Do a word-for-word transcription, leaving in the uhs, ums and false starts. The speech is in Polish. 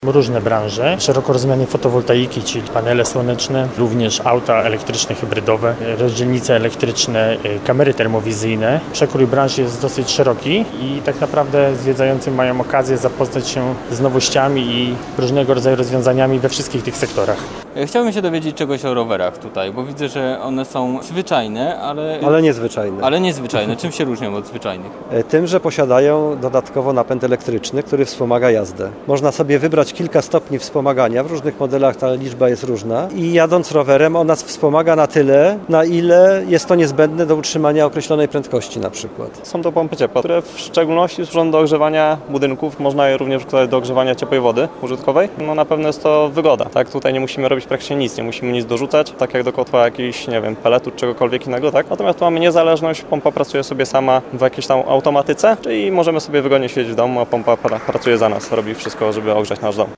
Różne branże, szeroko rozumiane fotowoltaiki, czyli panele słoneczne, również auta elektryczne, hybrydowe, rozdzielnice elektryczne, kamery termowizyjne. Przekrój branży jest dosyć szeroki i tak naprawdę zwiedzający mają okazję zapoznać się z nowościami i różnego rodzaju rozwiązaniami we wszystkich tych sektorach. Chciałbym się dowiedzieć czegoś o rowerach tutaj, bo widzę, że one są zwyczajne, ale... Ale niezwyczajne. Ale niezwyczajne. Czym się różnią od zwyczajnych? Tym, że posiadają dodatkowo napęd elektryczny, który wspomaga jazdę. Można sobie wybrać kilka stopni wspomagania, w różnych modelach ta liczba jest różna i jadąc rowerem on nas wspomaga na tyle, na ile jest to niezbędne do utrzymania określonej prędkości na przykład. Są to pompy ciepła, które w szczególności służą do ogrzewania budynków, można je również wykorzystać do ogrzewania ciepłej wody użytkowej. No na pewno jest to wygoda, tak? Tutaj nie musimy robić praktycznie nic, nie musimy nic dorzucać, tak jak do kotła jakiś, nie wiem, peletu, czegokolwiek innego, tak? Natomiast tu mamy niezależność, pompa pracuje sobie sama w jakiejś tam automatyce, czyli możemy sobie wygodnie siedzieć w domu, a pompa pra- pracuje za nas, robi wszystko, żeby ogrzać nasz dom.